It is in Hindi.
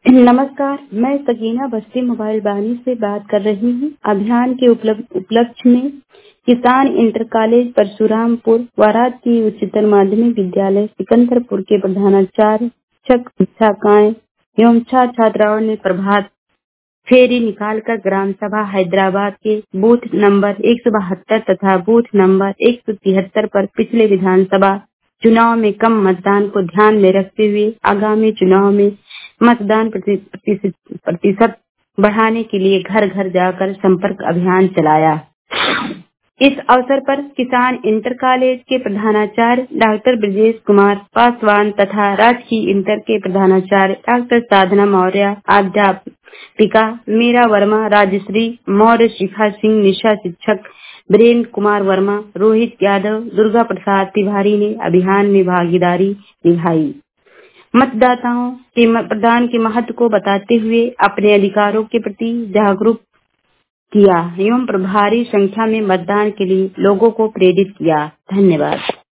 नमस्कार, मैं सकीना बस्ती मोबाइल बानी से बात कर रही हूँ। अभियान के उपलक्ष्य में किसान इंटर कॉलेज परशुरामपुर व राजकीय उच्चतर माध्यमिक विद्यालय सिकंदरपुर के प्रधानाचार्य, शिक्षक, शिक्षिकाएं एवं छात्र छात्राओं ने प्रभात फेरी निकालकर ग्राम सभा हैदराबाद के बूथ नंबर 172 तथा बूथ नंबर 173 पर पिछले विधानसभा चुनाव में कम मतदान को ध्यान में रखते हुए आगामी चुनाव में मतदान प्रतिशत बढ़ाने के लिए घर घर जाकर संपर्क अभियान चलाया। इस अवसर पर किसान इंटर कॉलेज के प्रधानाचार्य डॉक्टर ब्रजेश कुमार पासवान तथा राजकीय इंटर के प्रधानाचार्य डॉक्टर साधना मौर्य, अध्यापिका मीरा वर्मा, राजश्री मौर्य, शिखा सिंह, निशा शिक्षक, वीरेंद्र कुमार वर्मा, रोहित यादव, दुर्गा प्रसाद तिवारी ने अभियान में भागीदारी निभाई। मतदाताओं के मतदान के महत्व को बताते हुए अपने अधिकारों के प्रति जागरूक किया एवं भारी संख्या में मतदान के लिए लोगों को प्रेरित किया। धन्यवाद।